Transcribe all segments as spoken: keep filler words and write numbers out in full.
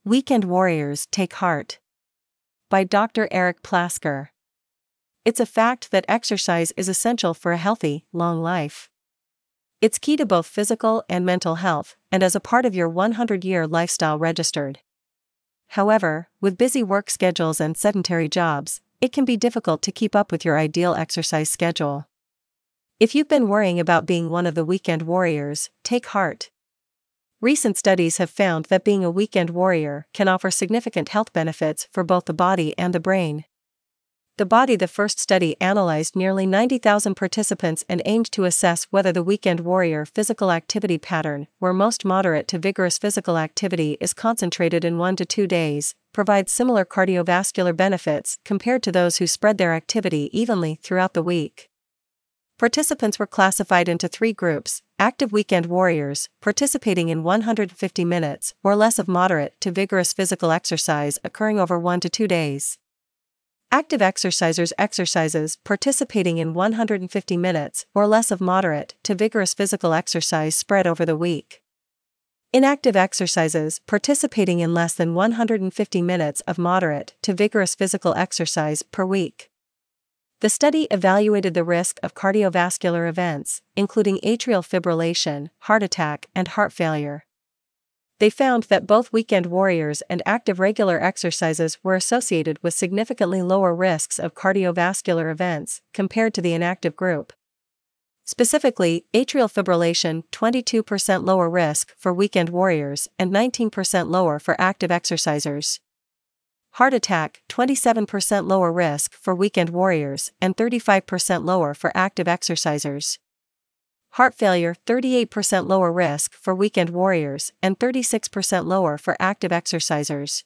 Weekend Warriors Take Heart by Doctor Eric Plasker. It's a fact that exercise is essential for a healthy, long life. It's key to both physical and mental health, and as a part of your one hundred year lifestyle registered. However, with busy work schedules and sedentary jobs, it can be difficult to keep up with your ideal exercise schedule. If you've been worrying about being one of the weekend warriors, take heart. Recent studies have found that being a weekend warrior can offer significant health benefits for both the body and the brain. The Body The first study analyzed nearly ninety thousand participants and aimed to assess whether the weekend warrior physical activity pattern, where most moderate to vigorous physical activity is concentrated in one to two days, provides similar cardiovascular benefits compared to those who spread their activity evenly throughout the week. Participants were classified into three groups: active weekend warriors, participating in one hundred fifty minutes or less of moderate to vigorous physical exercise occurring over one to two days. Active exercisers exercises participating in one hundred fifty minutes or less of moderate to vigorous physical exercise spread over the week. Inactive exercises participating in less than one hundred fifty minutes of moderate to vigorous physical exercise per week. The study evaluated the risk of cardiovascular events, including atrial fibrillation, heart attack, and heart failure. They found that both weekend warriors and active regular exercises were associated with significantly lower risks of cardiovascular events compared to the inactive group. Specifically, atrial fibrillation, twenty-two percent lower risk for weekend warriors and nineteen percent lower for active exercisers. Heart attack, twenty-seven percent lower risk for weekend warriors and thirty-five percent lower for active exercisers. Heart failure, thirty-eight percent lower risk for weekend warriors and thirty-six percent lower for active exercisers.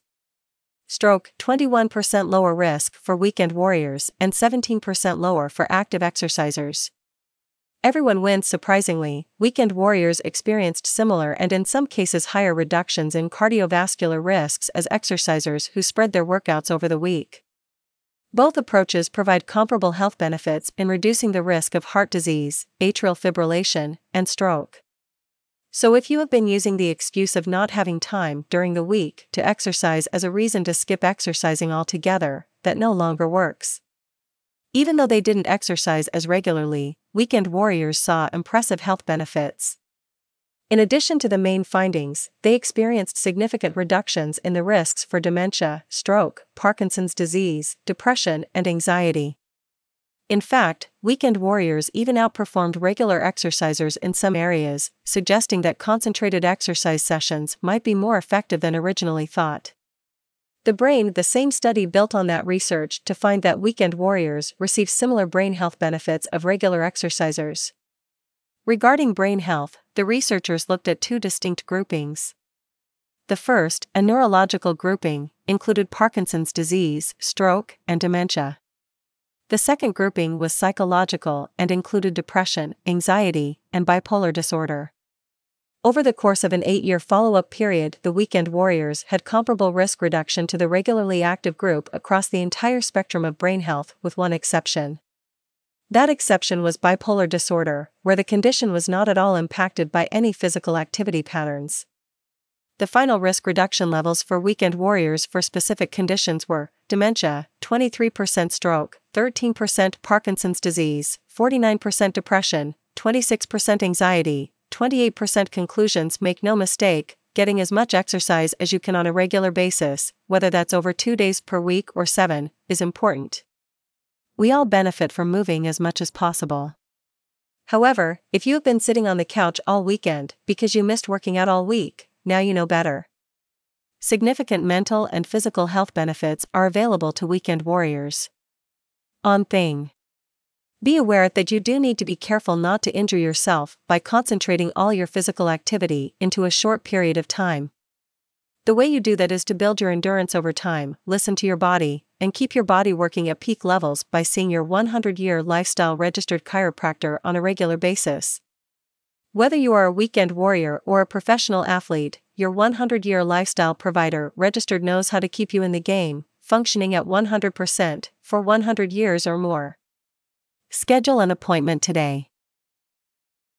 Stroke, twenty-one percent lower risk for weekend warriors and seventeen percent lower for active exercisers. Everyone wins. Surprisingly, weekend warriors experienced similar and in some cases higher reductions in cardiovascular risks as exercisers who spread their workouts over the week. Both approaches provide comparable health benefits in reducing the risk of heart disease, atrial fibrillation, and stroke. So if you have been using the excuse of not having time during the week to exercise as a reason to skip exercising altogether, that no longer works. Even though they didn't exercise as regularly, weekend warriors saw impressive health benefits. In addition to the main findings, they experienced significant reductions in the risks for dementia, stroke, Parkinson's disease, depression, and anxiety. In fact, weekend warriors even outperformed regular exercisers in some areas, suggesting that concentrated exercise sessions might be more effective than originally thought. The Brain The same study built on that research to find that weekend warriors receive similar brain health benefits of regular exercisers. Regarding brain health, the researchers looked at two distinct groupings. The first, a neurological grouping, included Parkinson's disease, stroke, and dementia. The second grouping was psychological and included depression, anxiety, and bipolar disorder. Over the course of an eight-year follow-up period, the weekend warriors had comparable risk reduction to the regularly active group across the entire spectrum of brain health, with one exception. That exception was bipolar disorder, where the condition was not at all impacted by any physical activity patterns. The final risk reduction levels for weekend warriors for specific conditions were dementia, twenty-three percent stroke, thirteen percent Parkinson's disease, forty-nine percent depression, twenty-six percent anxiety, twenty-eight percent. Conclusions: make no mistake, getting as much exercise as you can on a regular basis, whether that's over two days per week or seven, is important. We all benefit from moving as much as possible. However, if you have been sitting on the couch all weekend because you missed working out all week, now you know better. Significant mental and physical health benefits are available to weekend warriors. On thing. Be aware that you do need to be careful not to injure yourself by concentrating all your physical activity into a short period of time. The way you do that is to build your endurance over time, listen to your body, and keep your body working at peak levels by seeing your one hundred year lifestyle registered chiropractor on a regular basis. Whether you are a weekend warrior or a professional athlete, your one hundred year lifestyle provider registered knows how to keep you in the game, functioning at one hundred percent, for one hundred years or more. Schedule an appointment today.